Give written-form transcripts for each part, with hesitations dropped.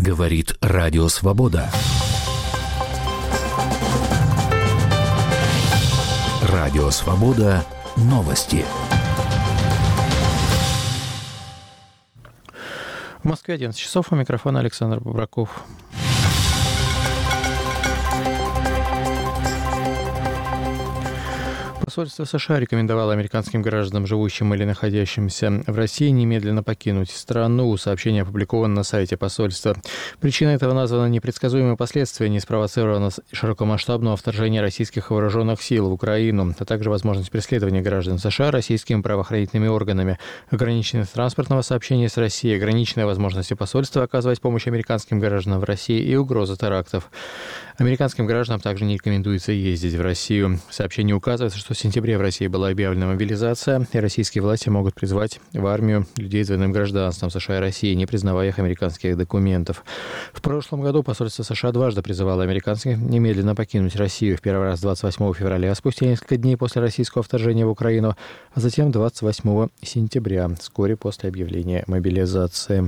Говорит Радио Свобода. Радио Свобода. Новости. В Москве 11 часов. У микрофона Александр Бобраков. Посольство США рекомендовало американским гражданам, живущим или находящимся в России, немедленно покинуть страну. Сообщение опубликовано на сайте посольства. Причиной этого названы непредсказуемые последствия неспровоцированного широкомасштабного вторжения российских вооруженных сил в Украину, а также возможность преследования граждан США российскими правоохранительными органами, ограниченность транспортного сообщения с Россией, ограниченные возможности посольства оказывать помощь американским гражданам в России и угроза терактов. Американским гражданам также не рекомендуется ездить в Россию. В сообщении указывается, что в сентябре в России была объявлена мобилизация, и российские власти могут призвать в армию людей с двойным гражданством США и России, не признавая их американских документов. В прошлом году посольство США дважды призывало американцев немедленно покинуть Россию. В первый раз 28 февраля, спустя несколько дней после российского вторжения в Украину, а затем 28 сентября, вскоре после объявления мобилизации.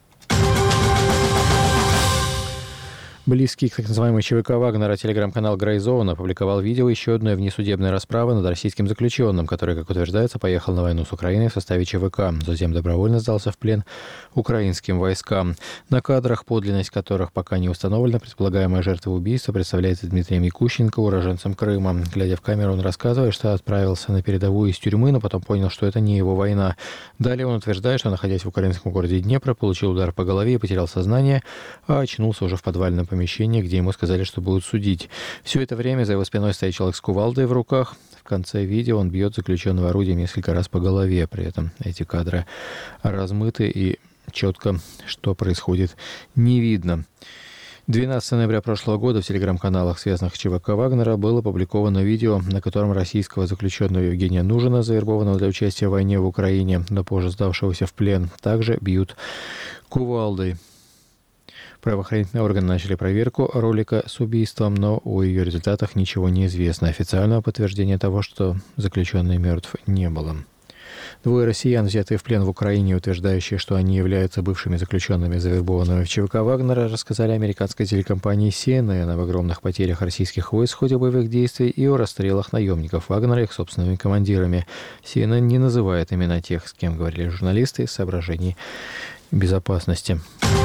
Близкий к так называемой ЧВК Вагнера телеграм-канал Грейзон опубликовал видео еще одной внесудебной расправы над российским заключенным, который, как утверждается, поехал на войну с Украиной в составе ЧВК, затем добровольно сдался в плен украинским войскам. На кадрах, подлинность которых пока не установлена, предполагаемая жертва убийства представляется Дмитрием Якущенко, уроженцем Крыма. Глядя в камеру, он рассказывает, что отправился на передовую из тюрьмы, но потом понял, что это не его война. Далее он утверждает, что, находясь в украинском городе Днепр, получил удар по голове и потерял сознание, а очнулся уже в подвальном помещение, где ему сказали, что будут судить. Все это время за его спиной стоит человек с кувалдой в руках. В конце видео он бьет заключенного орудием несколько раз по голове. При этом эти кадры размыты и четко, что происходит, не видно. 12 ноября прошлого года в телеграм-каналах, связанных с ЧВК Вагнера, было опубликовано видео, на котором российского заключенного Евгения Нужина, завербованного для участия в войне в Украине, но позже сдавшегося в плен, также бьют кувалдой. Правоохранительные органы начали проверку ролика с убийством, но о ее результатах ничего не известно. Официального подтверждения того, что заключенный мертв, не было. Двое россиян, взятые в плен в Украине, утверждающие, что они являются бывшими заключенными, завербованными в ЧВК Вагнера, рассказали американской телекомпании CNN об огромных потерях российских войск в ходе боевых действий и о расстрелах наемников Вагнера их собственными командирами. CNN не называет имена тех, с кем говорили журналисты, из соображений безопасности.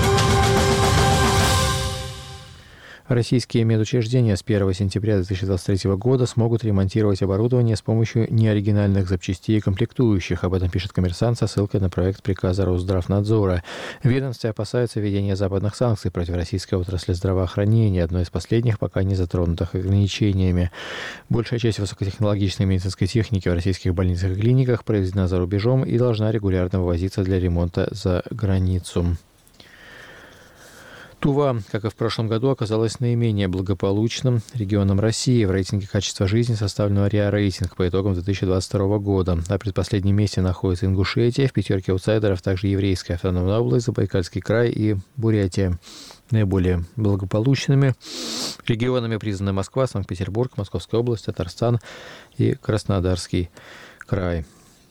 Российские медучреждения с 1 сентября 2023 года смогут ремонтировать оборудование с помощью неоригинальных запчастей и комплектующих. Об этом пишет «Коммерсант» со ссылкой на проект приказа Росздравнадзора. Ведомство опасается введения западных санкций против российской отрасли здравоохранения, одной из последних пока не затронутых ограничениями. Большая часть высокотехнологичной медицинской техники в российских больницах и клиниках произведена за рубежом и должна регулярно вывозиться для ремонта за границу. Тува, как и в прошлом году, оказалась наименее благополучным регионом России в рейтинге качества жизни, составленного РИА Рейтинг по итогам 2022 года. На предпоследнем месте находится Ингушетия, в пятерке аутсайдеров также Еврейская автономная область, Забайкальский край и Бурятия. Наиболее благополучными регионами признаны Москва, Санкт-Петербург, Московская область, Татарстан и Краснодарский край.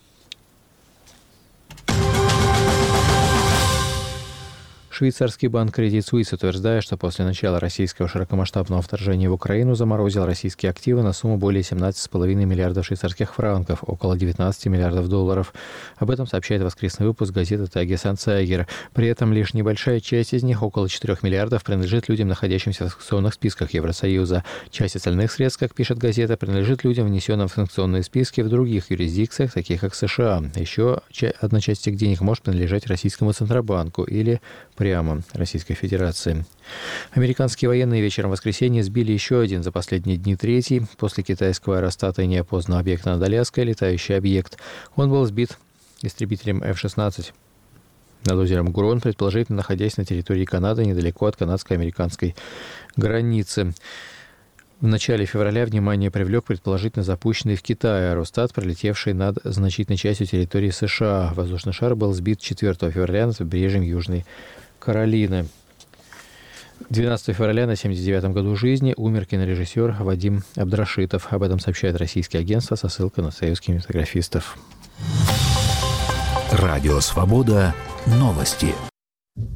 Швейцарский банк Credit Suisse утверждает, что после начала российского широкомасштабного вторжения в Украину заморозил российские активы на сумму более 17,5 миллиардов швейцарских франков, около 19 миллиардов долларов. Об этом сообщает воскресный выпуск газеты «Тагес Ансайгер». При этом лишь небольшая часть из них, около 4 миллиардов, принадлежит людям, находящимся в санкционных списках Евросоюза. Часть остальных средств, как пишет газета, принадлежит людям, внесенным в санкционные списки в других юрисдикциях, таких как США. Еще одна часть этих денег может принадлежать российскому Центробанку или прямо Российской Федерации. Американские военные вечером воскресенья сбили еще один за последние дни третий после китайского аэростата и неопознанного объекта над Аляской летающий объект. Он был сбит истребителем F-16 над озером Гурон, предположительно находясь на территории Канады недалеко от канадско-американской границы. В начале февраля внимание привлек предположительно запущенный в Китае аэростат, пролетевший над значительной частью территории США. Воздушный шар был сбит 4 февраля над побережьем Южной Каролины. 12 февраля на 79-м году жизни умер кинорежиссер Вадим Абдрашитов. Об этом сообщает российское агентство со ссылкой на союз кинематографистов. Радио Свобода. Новости.